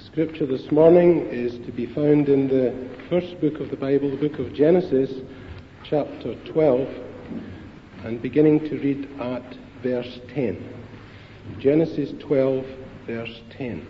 Scripture this morning is to be found in the first book of the Bible, the book of Genesis, chapter 12, and beginning to read at verse 10. Genesis 12, verse 10.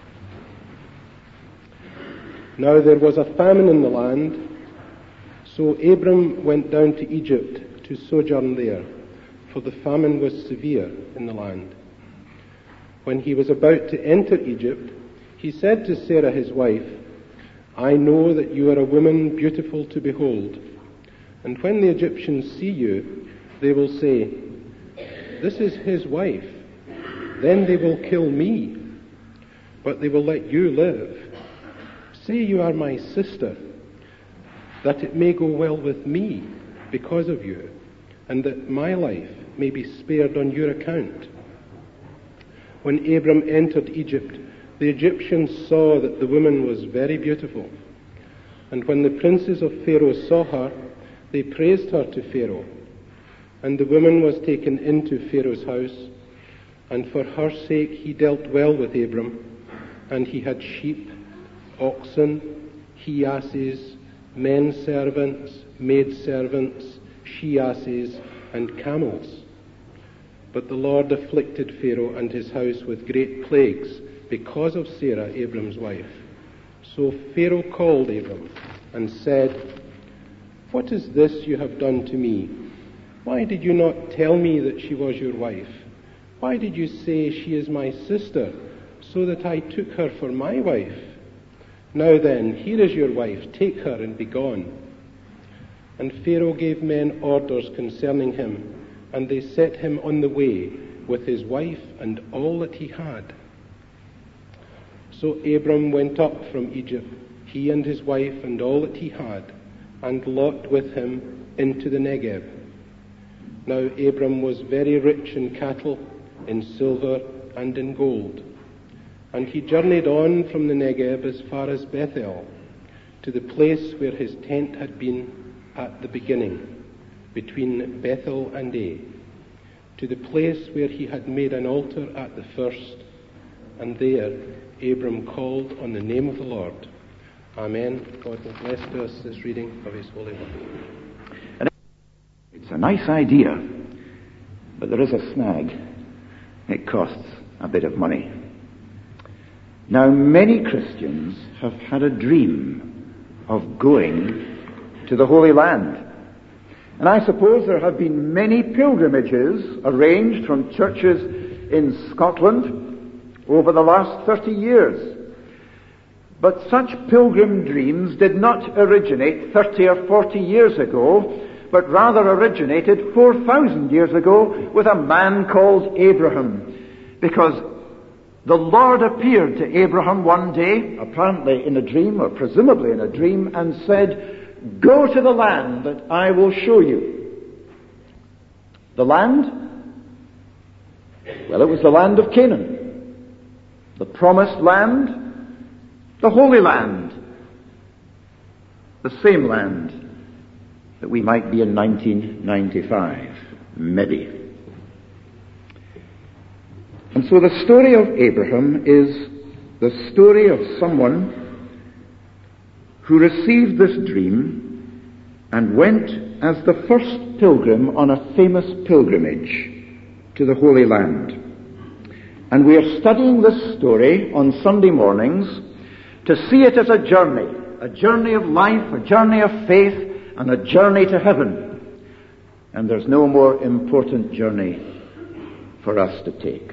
Now there was a famine in the land, so Abram went down to Egypt to sojourn there, for the famine was severe in the land. When he was about to enter Egypt, he said to Sarah his wife, I know that you are a woman beautiful to behold, and when the Egyptians see you, they will say, this is his wife. Then they will kill me, but they will let you live. Say you are my sister, that it may go well with me because of you, and that my life may be spared on your account. When Abram entered Egypt, the Egyptians saw that the woman was very beautiful. And when the princes of Pharaoh saw her, they praised her to Pharaoh. And the woman was taken into Pharaoh's house, and for her sake he dealt well with Abram. And he had sheep, oxen, he-asses, men servants, maid servants, she-asses, and camels. But the Lord afflicted Pharaoh and his house with great plagues because of Sarah, Abram's wife. So Pharaoh called Abram and said, what is this you have done to me? Why did you not tell me that she was your wife? Why did you say she is my sister, so that I took her for my wife? Now then, here is your wife, take her and be gone. And Pharaoh gave men orders concerning him, and they set him on the way with his wife and all that he had. So Abram went up from Egypt, he and his wife and all that he had, and Lot with him into the Negev. Now Abram was very rich in cattle, in silver, and in gold. And he journeyed on from the Negev as far as Bethel, to the place where his tent had been at the beginning, between Bethel and Ai, to the place where he had made an altar at the first, and there Abram called on the name of the Lord. Amen. God will bless to us this reading of his holy word. It's a nice idea, but there is a snag. It costs a bit of money. Now, many Christians have had a dream of going to the Holy Land. And I suppose there have been many pilgrimages arranged from churches in Scotland over the last 30 years. But such pilgrim dreams did not originate 30 or 40 years ago, but rather originated 4,000 years ago with a man called Abraham. Because the Lord appeared to Abraham one day, apparently in a dream, or presumably in a dream, and said, go to the land that I will show you. The land? Well, it was the land of Canaan. The promised land, the Holy Land, the same land that we might be in 1995, maybe. And so the story of Abraham is the story of someone who received this dream and went as the first pilgrim on a famous pilgrimage to the Holy Land. And we are studying this story on Sunday mornings to see it as a journey of life, a journey of faith, and a journey to heaven. And there's no more important journey for us to take.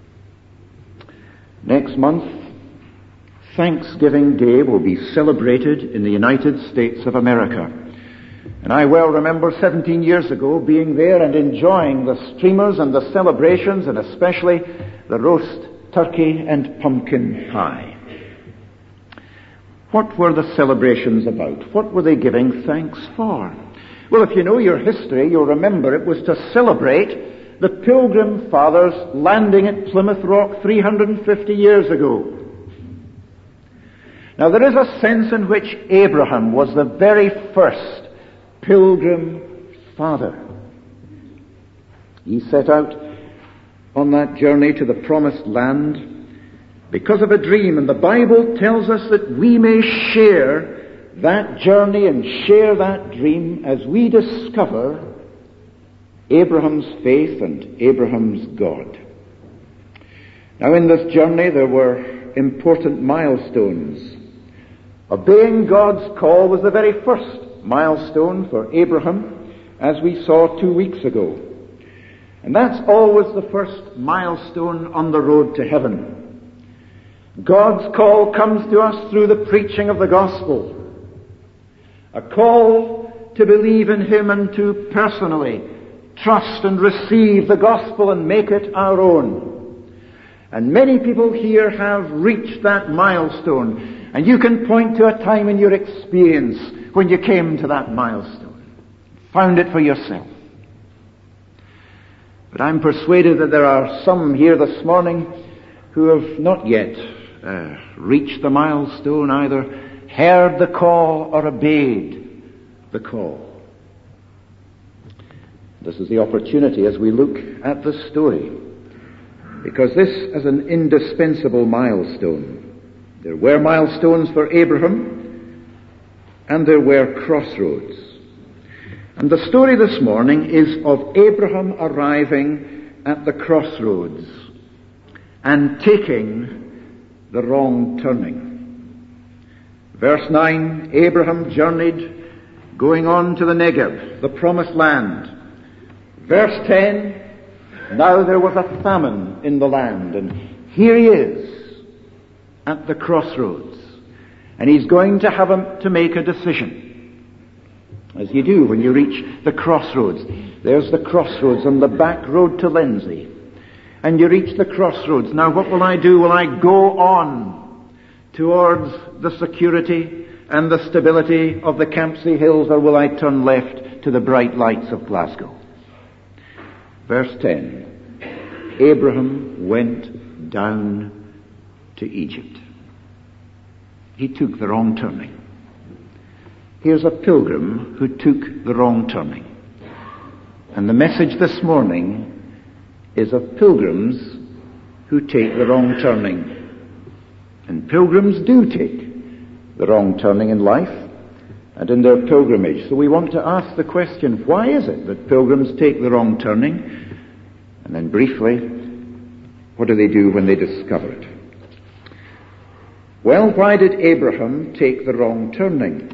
Next month, Thanksgiving Day will be celebrated in the United States of America. And I well remember 17 years ago being there and enjoying the streamers and the celebrations, and especially the roast turkey and pumpkin pie. What were the celebrations about? What were they giving thanks for? Well, if you know your history, you'll remember it was to celebrate the Pilgrim Fathers landing at Plymouth Rock 350 years ago. Now, there is a sense in which Abraham was the very first Pilgrim Father. He set out on that journey to the promised land because of a dream, and the Bible tells us that we may share that journey and share that dream as we discover Abraham's faith and Abraham's God. Now, in this journey there were important milestones. Obeying God's call was the very first milestone for Abraham, as we saw 2 weeks ago. And that's always the first milestone on the road to heaven. God's call comes to us through the preaching of the gospel. A call to believe in Him and to personally trust and receive the gospel and make it our own. And many people here have reached that milestone. And you can point to a time in your experience when you came to that milestone. Found it for yourself. But I'm persuaded that there are some here this morning who have not yet reached the milestone, either heard the call or obeyed the call. This is the opportunity as we look at the story, because this is an indispensable milestone. There were milestones for Abraham, and there were crossroads. And the story this morning is of Abraham arriving at the crossroads and taking the wrong turning. Verse 9, Abraham journeyed, going on to the Negev, the promised land. Verse 10, now there was a famine in the land, and here he is at the crossroads, and he's going to have to make a decision. As you do when you reach the crossroads. There's the crossroads on the back road to Lindsay. And you reach the crossroads. Now what will I do? Will I go on towards the security and the stability of the Campsie Hills, or will I turn left to the bright lights of Glasgow? Verse 10. Abraham went down to Egypt. He took the wrong turning. Here's a pilgrim who took the wrong turning. And the message this morning is of pilgrims who take the wrong turning. And pilgrims do take the wrong turning in life and in their pilgrimage. So we want to ask the question, why is it that pilgrims take the wrong turning? And then briefly, what do they do when they discover it? Well, why did Abraham take the wrong turning?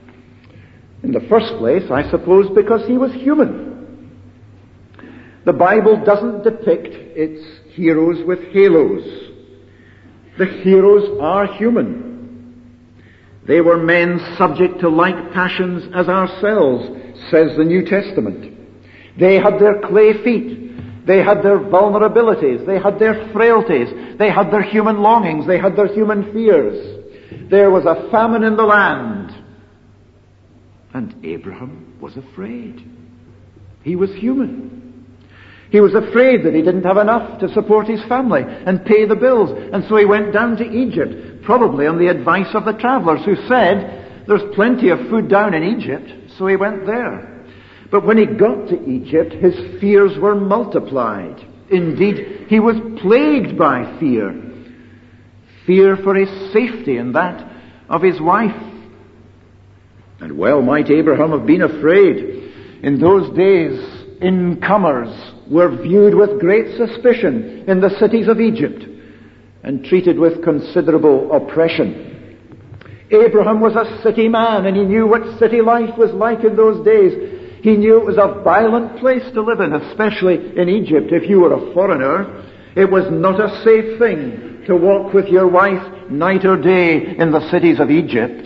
In the first place, I suppose, because he was human. The Bible doesn't depict its heroes with halos. The heroes are human. They were men subject to like passions as ourselves, says the New Testament. They had their clay feet. They had their vulnerabilities. They had their frailties. They had their human longings. They had their human fears. There was a famine in the land. And Abraham was afraid. He was human. He was afraid that he didn't have enough to support his family and pay the bills. And so he went down to Egypt, probably on the advice of the travelers who said, there's plenty of food down in Egypt. So he went there. But when he got to Egypt, his fears were multiplied. Indeed, he was plagued by fear. Fear for his safety and that of his wife. And well might Abraham have been afraid. In those days, incomers were viewed with great suspicion in the cities of Egypt and treated with considerable oppression. Abraham was a city man, and he knew what city life was like in those days. He knew it was a violent place to live in, especially in Egypt. If you were a foreigner, it was not a safe thing to walk with your wife night or day in the cities of Egypt.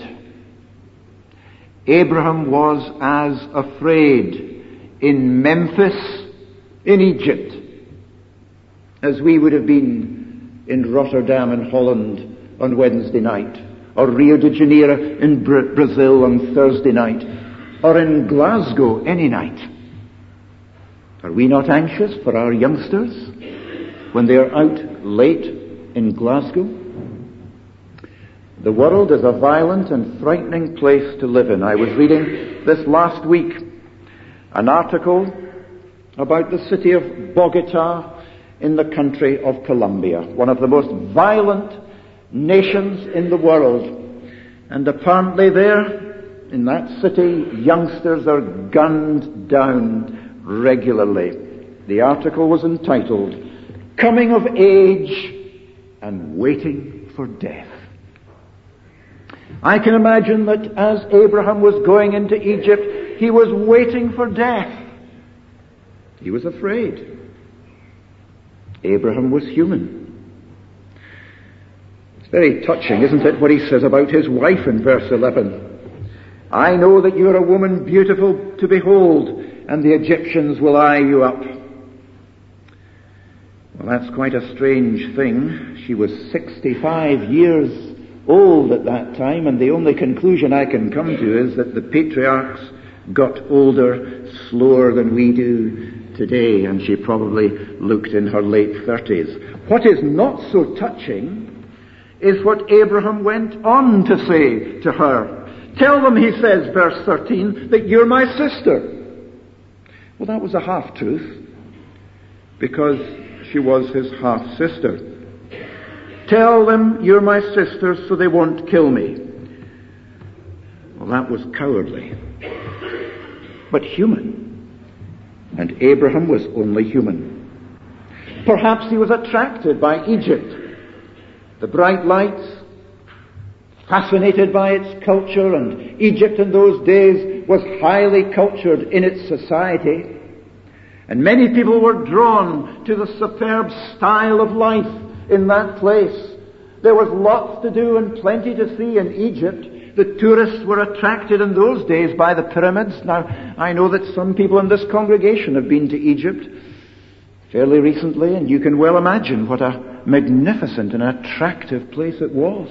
Abraham was as afraid in Memphis, in Egypt, as we would have been in Rotterdam in Holland on Wednesday night, or Rio de Janeiro in Brazil on Thursday night, or in Glasgow any night. Are we not anxious for our youngsters when they are out late in Glasgow? The world is a violent and frightening place to live in. I was reading this last week an article about the city of Bogota in the country of Colombia, one of the most violent nations in the world. And apparently there, in that city, youngsters are gunned down regularly. The article was entitled, "Coming of Age and Waiting for Death." I can imagine that as Abraham was going into Egypt, he was waiting for death. He was afraid. Abraham was human. It's very touching, isn't it, what he says about his wife in verse 11. "I know that you are a woman beautiful to behold, and the Egyptians will eye you up." Well, that's quite a strange thing. She was 65 years old at that time, and the only conclusion I can come to is that the patriarchs got older slower than we do today, and she probably looked in her late 30s. What is not so touching is what Abraham went on to say to her. "Tell them," he says, verse 13, "that you're my sister." Well, that was a half-truth, because she was his half-sister. "Tell them you're my sister so they won't kill me." Well, that was cowardly, but human. And Abraham was only human. Perhaps he was attracted by Egypt, the bright lights, fascinated by its culture, and Egypt in those days was highly cultured in its society. And many people were drawn to the superb style of life in that place. There was lots to do and plenty to see in Egypt. The tourists were attracted in those days by the pyramids. Now, I know that some people in this congregation have been to Egypt fairly recently, and you can well imagine what a magnificent and attractive place it was.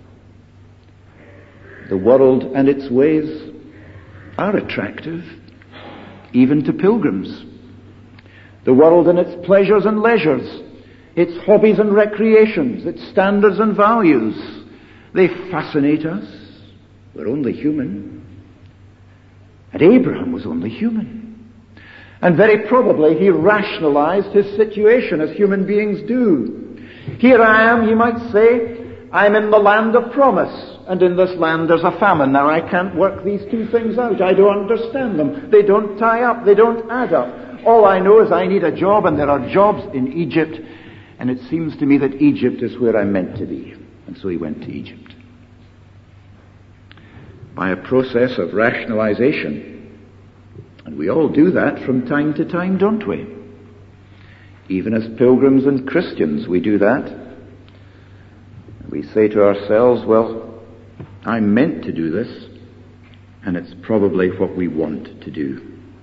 The world and its ways are attractive, even to pilgrims. The world and its pleasures and leisures, its hobbies and recreations, its standards and values, they fascinate us. We're only human. And Abraham was only human. And very probably he rationalized his situation as human beings do. Here I am, you might say, I'm in the land of promise. And in this land there's a famine. Now I can't work these two things out. I don't understand them. They don't tie up. They don't add up. All I know is I need a job, and there are jobs in Egypt. And it seems to me that Egypt is where I'm meant to be. And so he went to Egypt. By a process of rationalization. And we all do that from time to time, don't we? Even as pilgrims and Christians, we do that. We say to ourselves, well, I'm meant to do this, and it's probably what we want to do.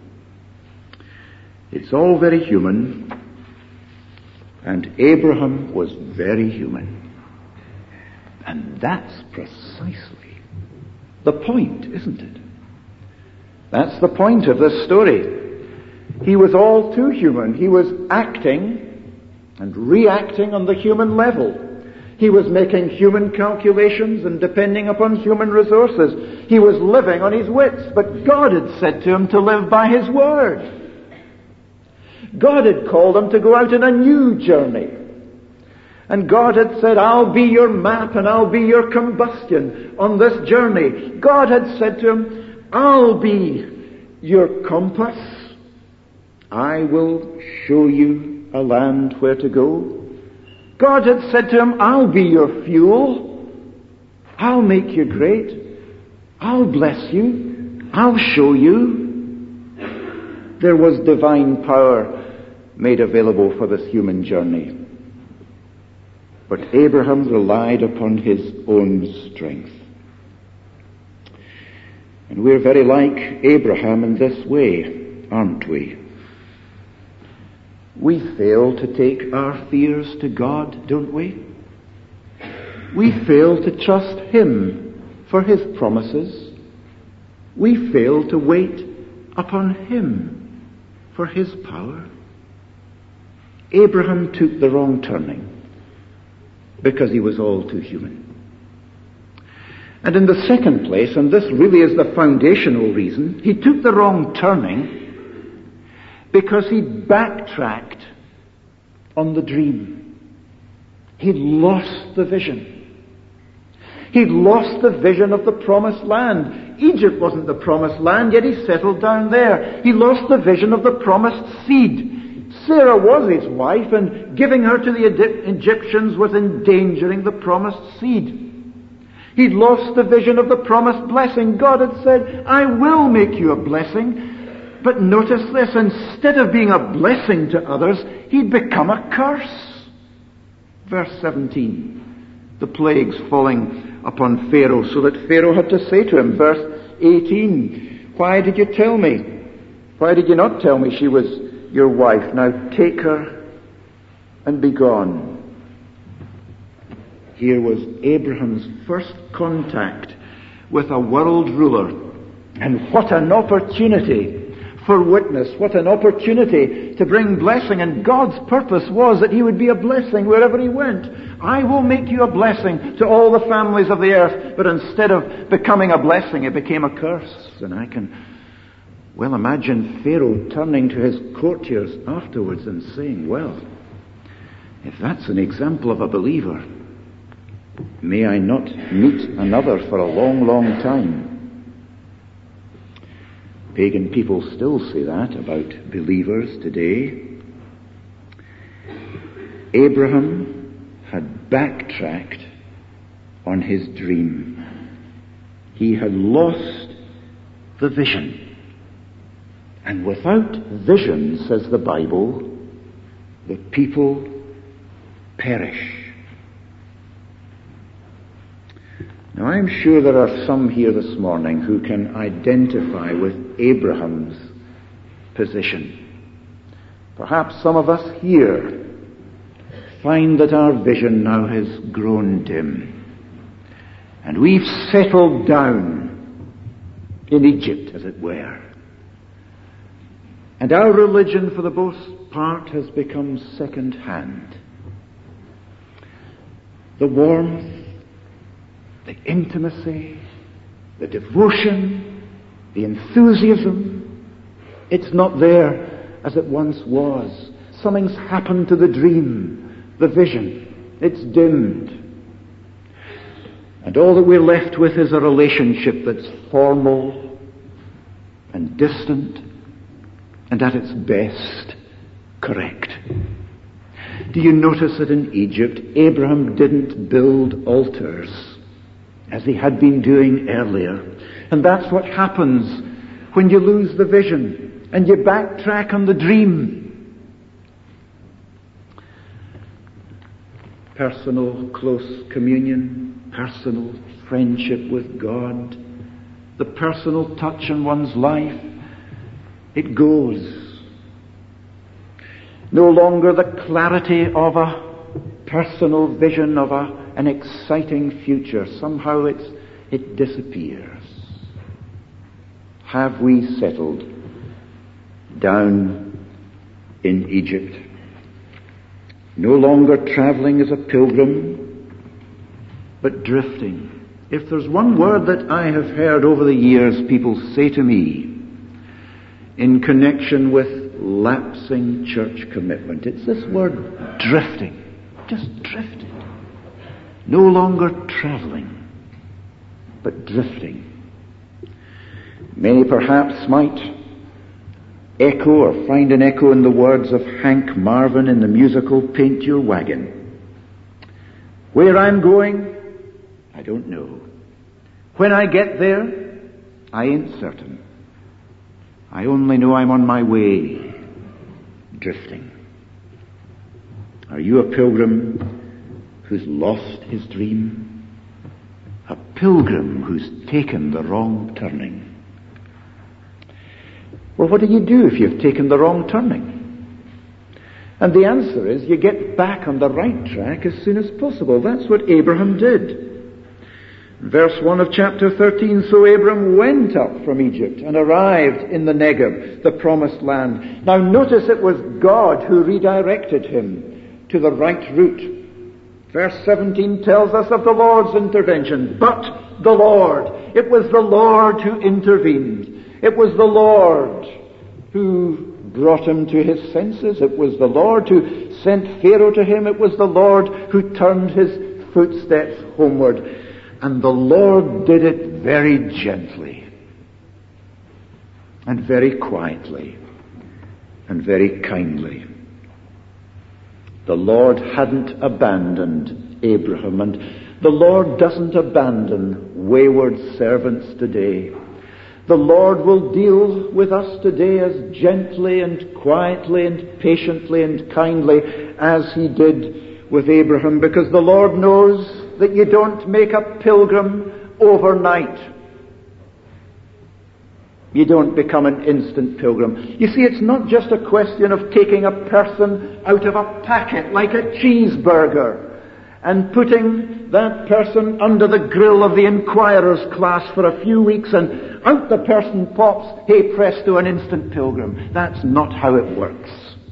It's all very human, and Abraham was very human. And that's precisely the point, isn't it? That's the point of this story. He was all too human. He was acting and reacting on the human level. He was making human calculations and depending upon human resources. He was living on his wits, but God had said to him to live by his word. God had called him to go out on a new journey. And God had said, I'll be your map and I'll be your combustion on this journey. God had said to him, I'll be your compass. I will show you a land where to go. God had said to him, I'll be your fuel. I'll make you great. I'll bless you. I'll show you. There was divine power made available for this human journey. But Abraham relied upon his own strength. And we're very like Abraham in this way, aren't we? We fail to take our fears to God, don't we? We fail to trust Him for His promises. We fail to wait upon Him for His power. Abraham took the wrong turning because he was all too human. And in the second place, and this really is the foundational reason, he took the wrong turning because he backtracked on the dream. He'd lost the vision. He'd lost the vision of the promised land. Egypt wasn't the promised land, yet he settled down there. He lost the vision of the promised seed. Sarah was his wife, and giving her to the Egyptians was endangering the promised seed. He'd lost the vision of the promised blessing. God had said, I will make you a blessing. But notice this, instead of being a blessing to others, he'd become a curse. Verse 17, the plagues falling upon Pharaoh, so that Pharaoh had to say to him, verse 18, why did you tell me? Why did you not tell me she was your wife? Now take her and be gone. Here was Abraham's first contact with a world ruler. And what an opportunity for witness. What an opportunity to bring blessing. And God's purpose was that he would be a blessing wherever he went. I will make you a blessing to all the families of the earth. But instead of becoming a blessing, it became a curse. And I can well imagine Pharaoh turning to his courtiers afterwards and saying, well, if that's an example of a believer, may I not meet another for a long, long time. Pagan people still say that about believers today. Abraham had backtracked on his dream. He had lost the vision. And without vision, says the Bible, the people perish. Now, I'm sure there are some here this morning who can identify with Abraham's position. Perhaps some of us here find that our vision now has grown dim. And we've settled down in Egypt, as it were. And our religion, for the most part, has become second-hand. The warmth, the intimacy, the devotion, the enthusiasm, it's not there as it once was. Something's happened to the dream, the vision. It's dimmed. And all that we're left with is a relationship that's formal and distant and at its best correct. Do you notice that in Egypt, Abraham didn't build altars as he had been doing earlier? And that's what happens when you lose the vision and you backtrack on the dream. Personal close communion, personal friendship with God, the personal touch in one's life, it goes. No longer the clarity of a personal vision of an exciting future. Somehow it disappears. Have we settled down in Egypt? No longer traveling as a pilgrim, but drifting. If there's one word that I have heard over the years people say to me in connection with lapsing church commitment, it's this word drifting. Just drifted. No longer traveling, but drifting. Many perhaps might echo or find an echo in the words of Hank Marvin in the musical Paint Your Wagon. Where I'm going, I don't know. When I get there, I ain't certain. I only know I'm on my way, drifting. Are you a pilgrim who's lost his dream? A pilgrim who's taken the wrong turning? Well, what do you do if you've taken the wrong turning? And the answer is you get back on the right track as soon as possible. That's what Abraham did. Verse 1 of chapter 13, so Abram went up from Egypt and arrived in the Negev, the promised land. Now notice it was God who redirected him to the right route. Verse 17 tells us of the Lord's intervention. But the Lord, it was the Lord who intervened. It was the Lord who brought him to his senses. It was the Lord who sent Pharaoh to him. It was the Lord who turned his footsteps homeward. And the Lord did it very gently and very quietly and very kindly. The Lord hadn't abandoned Abraham, and the Lord doesn't abandon wayward servants today. The Lord will deal with us today as gently and quietly and patiently and kindly as he did with Abraham, because the Lord knows that you don't make a pilgrim overnight. You don't become an instant pilgrim. You see, it's not just a question of taking a person out of a packet like a cheeseburger and putting that person under the grill of the Inquirer's class for a few weeks and out the person pops, hey presto, an instant pilgrim. That's not how it works.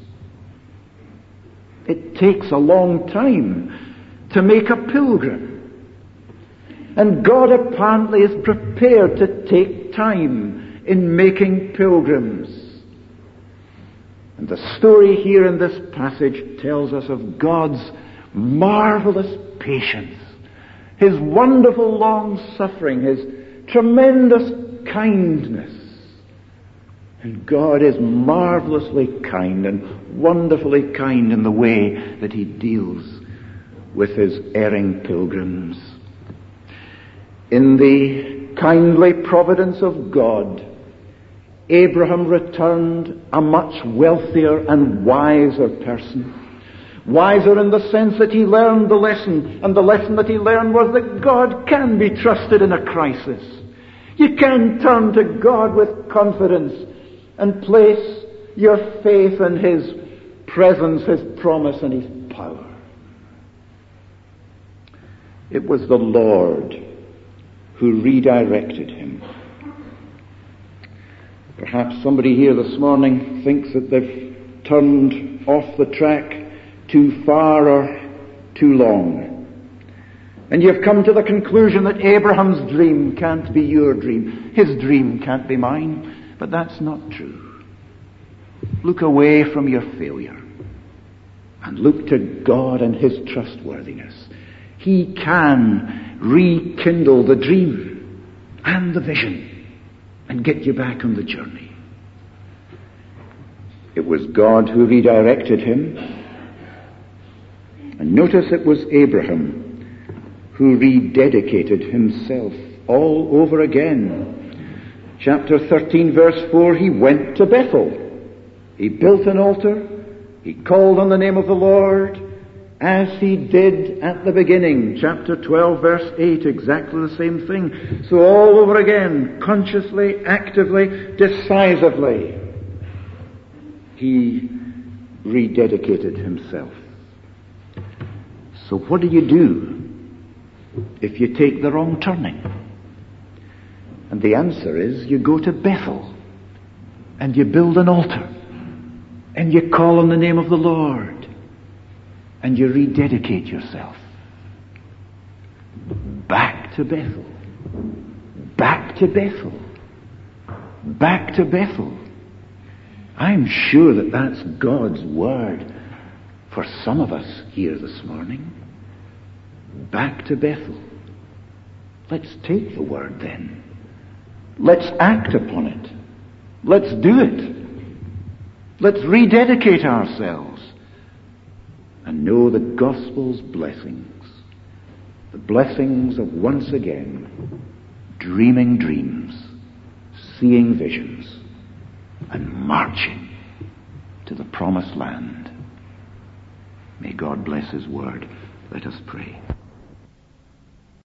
It takes a long time to make a pilgrim. And God apparently is prepared to take time in making pilgrims. And the story here in this passage tells us of God's marvelous patience, his wonderful long-suffering, his tremendous kindness. And God is marvelously kind and wonderfully kind in the way that he deals with his erring pilgrims. In the kindly providence of God, Abraham returned a much wealthier and wiser person. Wiser in the sense that he learned the lesson, and the lesson that he learned was that God can be trusted in a crisis. You can turn to God with confidence and place your faith in his presence, his promise, and his power. It was the Lord who redirected him. Perhaps somebody here this morning thinks that they've turned off the track too far or too long. And you've come to the conclusion that Abraham's dream can't be your dream. His dream can't be mine. But that's not true. Look away from your failure and look to God and his trustworthiness. He can rekindle the dream and the vision and get you back on the journey. It was God who redirected him. And notice it was Abraham who rededicated himself all over again. Chapter 13, verse 4, he went to Bethel. He built an altar. He called on the name of the Lord, as he did at the beginning. Chapter 12, verse 8, exactly the same thing. So all over again, consciously, actively, decisively, he rededicated himself. So what do you do if you take the wrong turning? And the answer is you go to Bethel and you build an altar and you call on the name of the Lord and you rededicate yourself. Back to Bethel. Back to Bethel. Back to Bethel. I'm sure that that's God's word for some of us here this morning. Back to Bethel. Let's take the word then. Let's act upon it. Let's do it. Let's rededicate ourselves and know the gospel's blessings. The blessings of once again dreaming dreams, seeing visions, and marching to the promised land. May God bless his word. Let us pray.